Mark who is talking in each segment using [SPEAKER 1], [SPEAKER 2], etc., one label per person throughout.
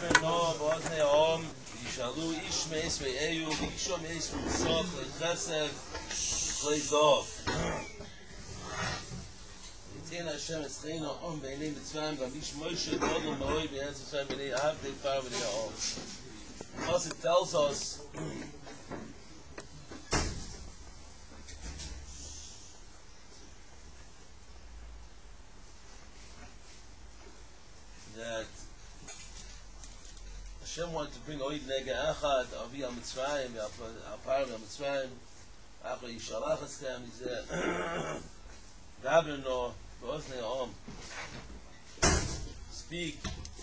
[SPEAKER 1] no bozne om yishalu ish meis ve'eyu v'isho meis v'musok le'chesed le'zov. Yitin Hashem escheinu om b'nei mitzvayim gam ish Moshe godol ma'oi b'yetz Hashem b'nei avdei far b'nei ha'om. Because it tells us that Hashem wanted to bring Oid Nega Echad, Avi HaMitzrayim, Apar HaMitzrayim, Acho Yishalach Eschem, he said, Daber no, Be'oznei Ha'om, speak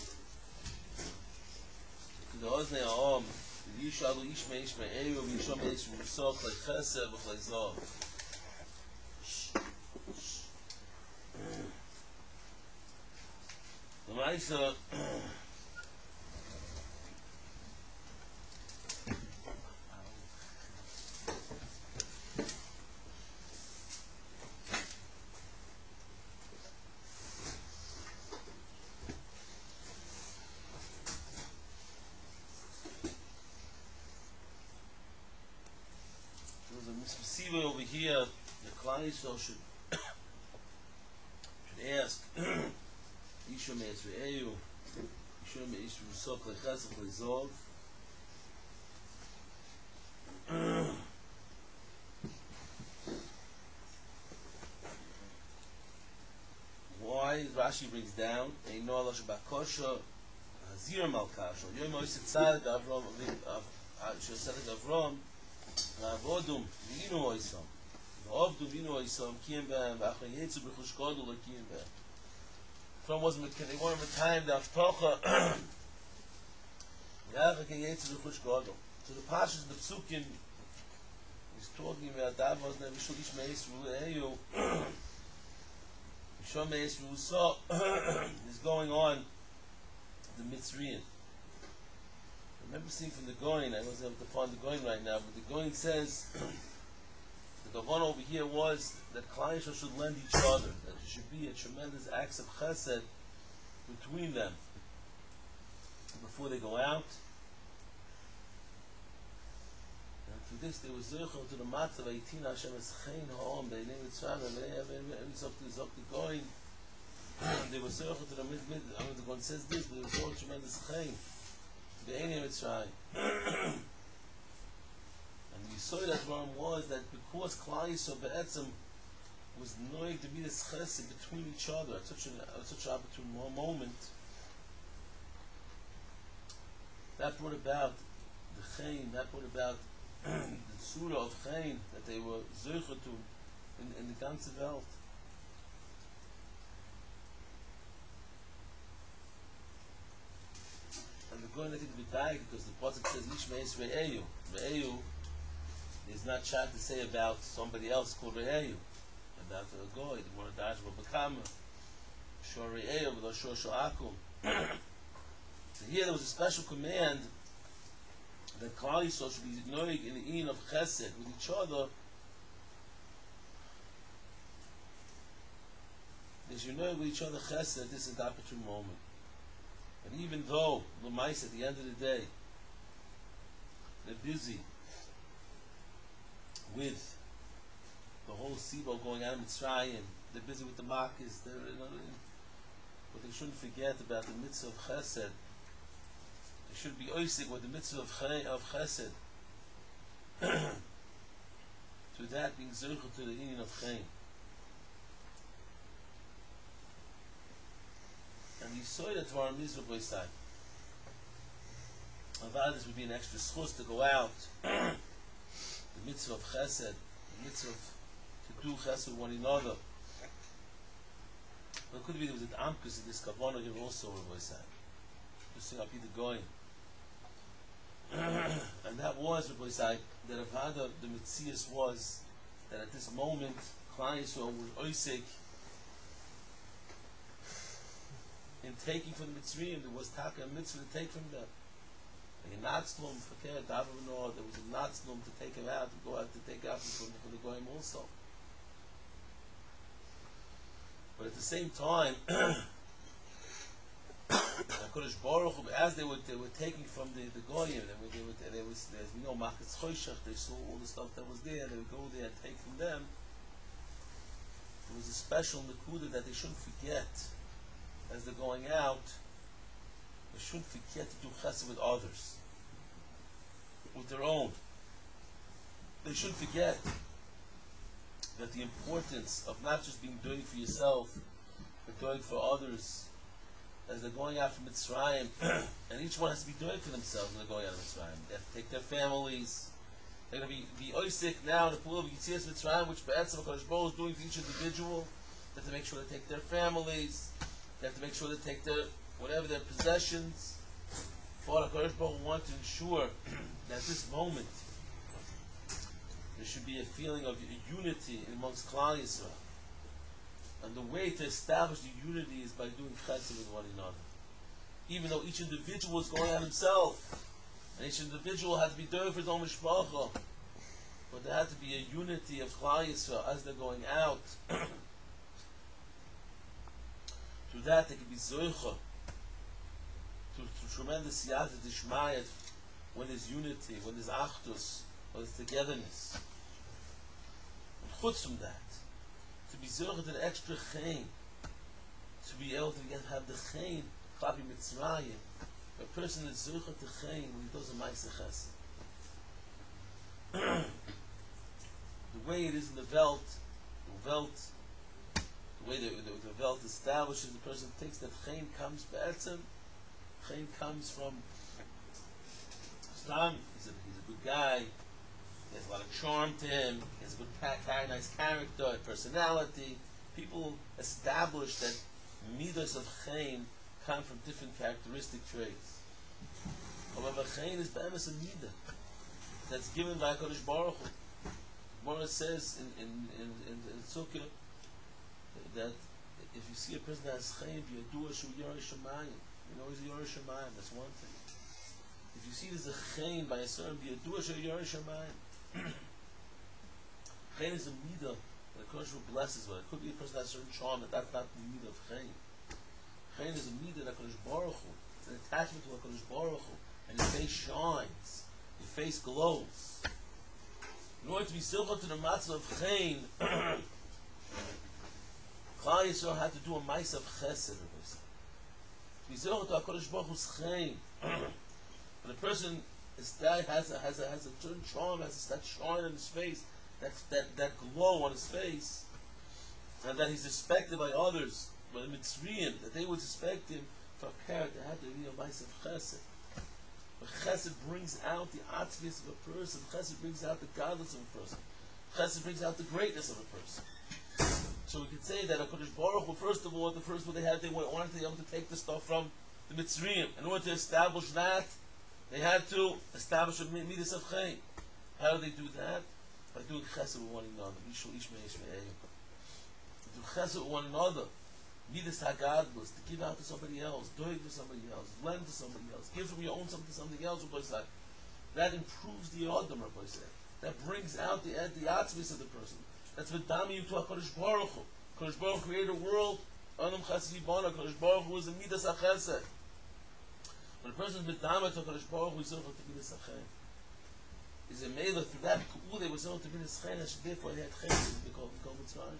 [SPEAKER 1] to the Oznei Ha'om, Yishalu Ish Me'ish Me'eyu, V'yishom Me'ish Me'usok, Le'chesed, V'chle'zov. The Maisa there's a misperceiver over here. The Klal Yisrael should ask Isha me'ez ve'eyu, Isha me'ez v'musok le'chesed le'zov. Why? Rashi brings down Eino ala shebakosha hazir malkasha Yom oiset tzaddik Avram she'osedet Avram v'avodum v'inu oisam v'avdu v'inu oisam kiyem b'hem v'achra yetzu b'chush gadol l'kiyem b'hem. They weren't time the Avtocha. So the Pashas, the Psukim, he's talking about that was the Mishul Ish Meis Ru'eyu. Mishul Meis Ru'so is going on the Mitzrian. I remember seeing from the Goin, I wasn't able to find the Goin right now, but the Goin says the Gavan over here was that Klal Yisrael should lend each other, that there should be a tremendous act of chesed between them before they go out. And through this they were zirchel to the matzav Yitin Hashem eschein ha'om b'nei mitzvayim and they have the going. They were zirchel to the mid. I mean, the one says this, but it was all tremendous chein b'nei mitzvayim. And you saw that one was that because Klal Yisrael be'etzem was knowing to be this chesed between each other at such an opportune moment, that brought about the chein, that brought about the surah of chein that they were zeucher to in the ganze Welt. And we're going to think of it because the pasuk says Ish me'es ve'eyu. Ve'eyu is not shot to say about somebody else called Re'eyu, about a goy, the more dash of Bakama, Shor Re'eyu, but Shor Sho'akum. So here there was a special command that Klal Yisrael should be knowing in the in of Chesed with each other. They should know with each other Chesed. This is the opportune moment. And even though the mice at the end of the day they're busy with the whole Sibo going on in Mitzrayim, they're busy with the Makkis, but they shouldn't forget about the mitzvah of Chesed. They should be oisig with the mitzvah of Chesed. To that being zirchel to the union of Chaim. And you saw that for our mitzvah by side. Avad, this would be an extra schus to go out. The mitzvah of Chesed, the mitzvah to do Chesed with one another. But it could be there was an amkus in this Kavanah here also by side. Just seeing I'll be the going. And that was by side that Avada, the Metzias was that at this moment, Klal Yisrael was oisik in taking from the Mitzrayim. There was taka a mitzvah to take from them. Like a natzlum for Keret Avavno, there was a natzlum to take him out, to go out to take out for the goyim also. But at the same time, HaKadosh Baruch Hu, as they were taking from the Goyim, they was, as we know, Machas Choshech, they saw all the stuff that was there, they would go there and take from them. There was a special Nakuda that they shouldn't forget as they're going out. They shouldn't forget to do chesed with others, with their own. They shouldn't forget that the importance of not just being doing for yourself, but doing for others as they're going out from Mitzrayim, and each one has to be doing for themselves when they're going out of Mitzrayim. They have to take their families. They're going to be oisik now in the pool of Yitzias Mitzrayim, which Be'etzim HaKadosh Baruch Hu is doing for each individual. They have to make sure they take their families. They have to make sure they take their, whatever their possessions. For HaKadosh Baruch Hu wants to ensure that at this moment there should be a feeling of unity amongst Klal Yisrael. And the way to establish the unity is by doing chesed with one another. Even though each individual is going out himself, and each individual had to be doing for his own mishpacha, but there had to be a unity of Klal Yisrael as they're going out. Through that, they can be zoicha to tremendous yad d'ishmayat when there's unity, when there's achdus, when there's togetherness. And chutz from that, to be zoicha to the extra chain, to be able to have the chain, klapi mitzrayim. A person is zoicha to chain when he does a ma'aseh chesed. The way it is in the Welt, the way the Welt establishes, the person thinks that chain comes be'etzem. Chain comes from Stam. He's a good guy. He has a lot of charm to him. He has a good, nice character, personality. People establish that midas of chain come from different characteristic traits. However, chain is be'emes a midah that's given by HaKadosh Baruch Hu. Gemara says in Sukkah that if you see a person that has chayin, b'yadua shu yoreh shamayim, you know he's a yoreh shamayim. That's one thing. If you see there's a chayin by a certain b'yadua shu yoreh shamayim, chayin is a midah that HaKadosh Baruch Hu blesses with. It could be a person that has a certain charm, but that's not the midah of chayin. Chayin is a midah that HaKadosh Baruch Hu. It's an attachment to HaKadosh Baruch Hu, and his face shines, his face glows. In order to be silva to the matzah of chayin, Klal Yisrael had to do a ma'aseh of chesed. To be silva to HaKadosh Baruch Hu's chayin, when a person has a certain charm, has that shine on his face, that glow on his face, and that he's respected by others, by the Mitzrayim, that they would respect him. For a parent, there had to be a ma'aseh of chesed. But chesed brings out the atzvius of a person. Chesed brings out the godless of a person. Chesed brings out the greatness of a person. So we could say that HaKadosh Baruch Hu, first of all, they wanted to be able to take the stuff from the Mitzrayim. In order to establish that, they had to establish a midas of chayin. How do they do that? By doing chesed with one another. Do chesed with one another. Midas hagadlus, to give out to somebody else, do it to somebody else, lend to somebody else, give from your own something to something else. That improves the Adam, Rabbi said. That brings out the atzvis of the person. That's v'dami to HaKadosh Baruch Hu. HaKadosh Baruch Hu created a world. Anam chesed yibana. HaKadosh Baruch Hu is a midas hachesed. When a person is v'dami to HaKadosh Baruch Hu, he's able to midas hachem. He's a meilah through that ku'u. They were able to midas hachem. Therefore, they had chem. They called Mitzrayim.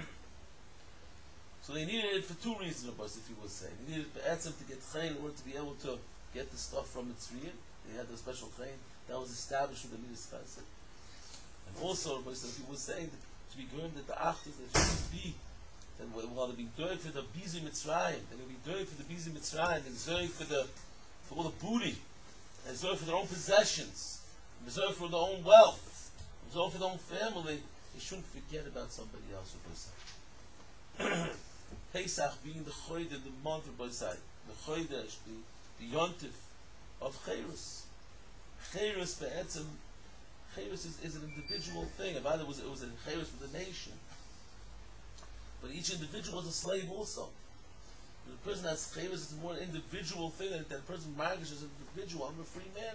[SPEAKER 1] So they needed it for two reasons, if you would say. They needed Be'etzem to get chayin in order to be able to get the stuff from Mitzrayim. They had the special chayin that was established with the midas chesed. And also, if you would say, to be going that the achdus that should be, that while they're being doing for the Bizi Mitzrayim, they're going to be doing for the Bizi Mitzrayim, they're doing for all the booty, they're doing for their own possessions, they're doing for their own wealth, they're doing for their own family. They shouldn't forget about somebody else who does that. Pesach being the chodesh, the month of Bosai, the chodesh, the yontif of Chayrus. Chayrus be'etzem, Chayrus is an individual thing. If either it was a Chayrus for the nation, but each individual is a slave also. The person that's Chayrus is a more individual thing, that the person margish is an individual. I'm a free man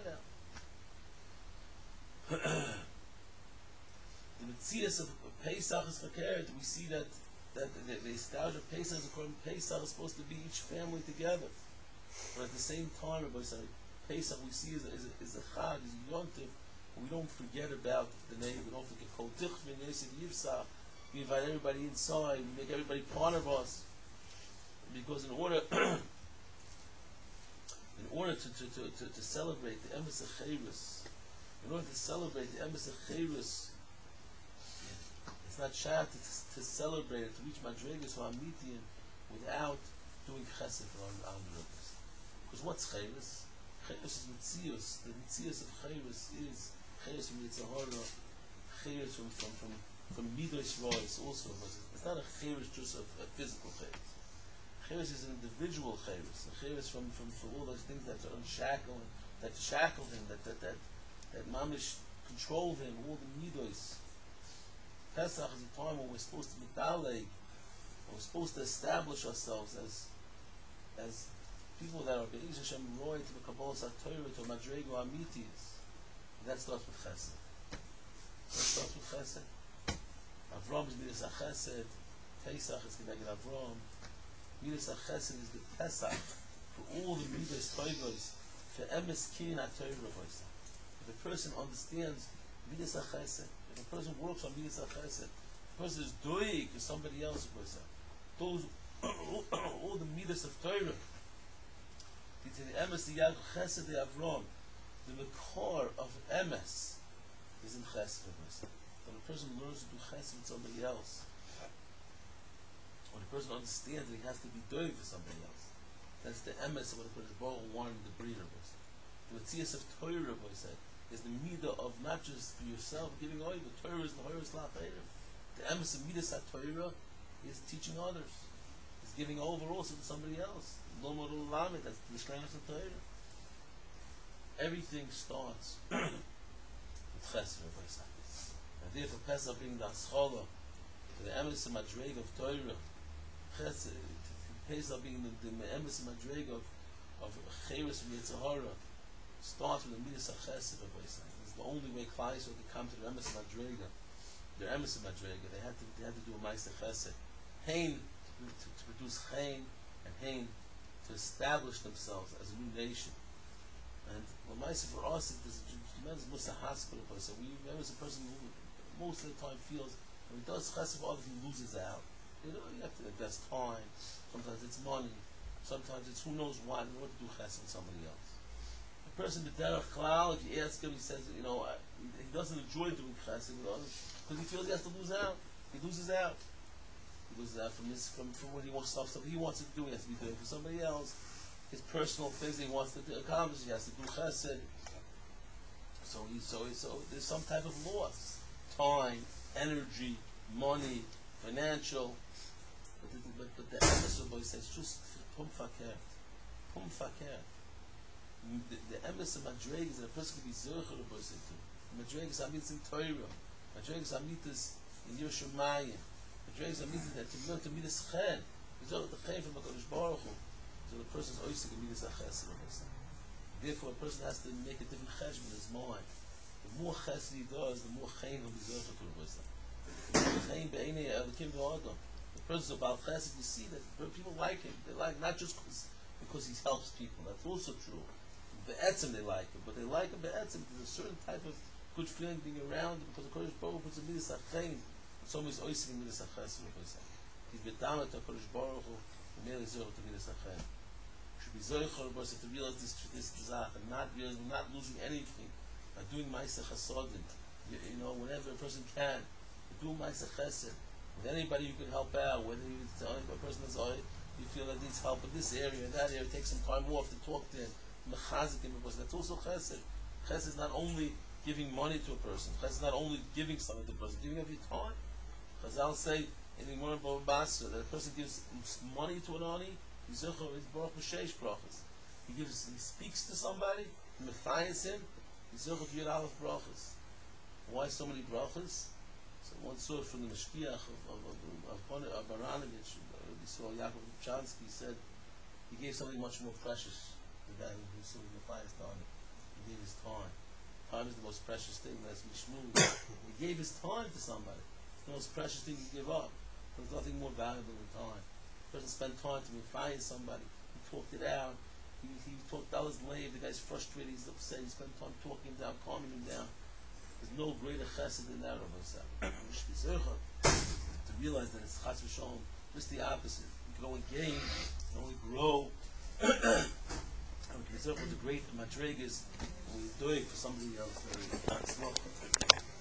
[SPEAKER 1] now. The Metzias of Pesach is verkehrt. We see that the established of Pesach is according to Pesach is supposed to be each family together. But at the same time, Rabbi said, Pesach we see is a chag, is a yontif. We don't forget about the name. We don't forget Kol Tichvin, Yosef Yivsa. We invite everybody inside. We make everybody part of us. Because in order to celebrate the Emes Acheirus, in order to celebrate the Emes Acheirus, it's not shat to celebrate it, to reach Madrigas or Amitian without doing chesed for our brothers. Because what's Cheirus? Cheirus is Mitzius. The Mitzius of Cheirus is Cheirus from Yitzhahara, Cheirus from Midrash voice also. It's not a Cheirus just a physical Cheirus. Cheirus is an individual Cheirus. A Cheirus from all those things that unshackle him, that shackle him, that mamish control him, all the Midrash. Pesach is a time when we're supposed to be daleg, we're supposed to establish ourselves as people that are Be'ez Hashem Roy to the Kabbalah Torah to Madrego Amitis. That starts with Chesed. Avram is Midas HaChesed. Pesach is Keneged Avram. Midas HaChesed is the Pesach for all the Midas Toivos for Emes Kin HaTorah. If a person understands Midas HaChesed, if a person works on Midas HaChesed, if a person is doig to somebody else, those all the Midas of Torah, the Emes, the Yad Chesed, the Avram, the Mekor of Emes is in Chesed. When a person learns to do Chesed with somebody else, when a person understands that he has to be doing for somebody else, that's the Emes of what a person wanted the breeder. The Metzias of Torah is the Midah of not just for yourself giving away, but Torah is the Horus La'Chayrim. The Emes of Midas HaTorah is teaching others, is giving over also to somebody else. Lomod Ulamid, that's the Shlemus of Torah. Everything starts with Chesed. And therefore Pesach being the Aschala, the Emes Madreg of Torah, Chesed, Pesach being the Emes Madreg of Cheirus from Yitzhahara, starts with the Midas HaChesed of Pesach. It's the only way Klal Yisrael could come to the Emes Madrega. The Emes Madrega, they had to do a Ma'aseh Chesed. Hain to produce Chain, and Hain to establish themselves as a new nation. And the Ma'aseh for us is a tremendous Musa hospital place. So we remember a person who most of the time feels when he does Chesed for others, he loses out. You have to invest time. Sometimes it's money. Sometimes it's who knows what in order to do Chesed with somebody else. A person b'derech klal, if you ask him, he says, he doesn't enjoy doing Chesed with others because he feels he has to lose out. He loses out. He loses out from what he wants, stuff he wants to do. He has to be doing for somebody else. His personal things he wants to accomplish, he has to do Chesed. So there's some type of loss, time, energy, money, financial. But the Emes of says just pum fakir. The Emes of Madreg is that a person can be zercher of Boisei too. Madreg is amitas in Torah. Madreg is amitas in Yerushalayim. Madreg is amitas that to learn to midas chen. It's all the chen from HaKadosh Baruch Hu. So the person's oisik in midas HaChesed of Boisei. Therefore, a person has to make a different cheshbon in his mind. The more chesed he does, the more chen he'll be zercher to Boisei. The more chen be'enei elikim v'adam. The person's about chesed, you see that people like him. They like not just because he helps people. That's also true. Be'etzim they like him, but they like him be'etzim. There's a certain type of good feeling being around him because the Kodesh Baruch Hu puts a midas ha'chein. Somebody's oisik in midas ha'chesed. He's bedamet HaKodesh Baruch Hu merely zerach to midas ha'chein. Should be zoichor to realize this zach and not losing anything by doing ma'aseh chasodim. Whenever a person can, do ma'aseh chesed with anybody you can help out. Whether it's a person that's you feel that needs help in this area, that area, take some time off to talk to him. That's also chesed. Chesed is not only giving money to a person. Chesed is not only giving something to a person, giving of your time. Chazal say in the Gemara Bava Basra that a person gives money to an ani, he's baruch b'sheish brachas. He speaks to somebody, he mefayes him, he's zechor to yud aleph brachas. Why so many brachas? So one saw from the Mashkiach of Baranovich, we saw Yaakov Chansky said he gave something much more precious. The guy who was the finest on it. He gave his time. Time is the most precious thing. That's Mishmul. He gave his time to somebody. It's the most precious thing you give up. There's nothing more valuable than time. The person spent time to find somebody. He talked it out. he talked dollars late. The guy's frustrated. He's upset. He spent time talking him down, calming him down. There's no greater chesed than that, Rabbi Sam. To realize that it's chas v'shalom, just the opposite. You can only gain, you can only grow. With the great madrigas, when you do it for somebody else, very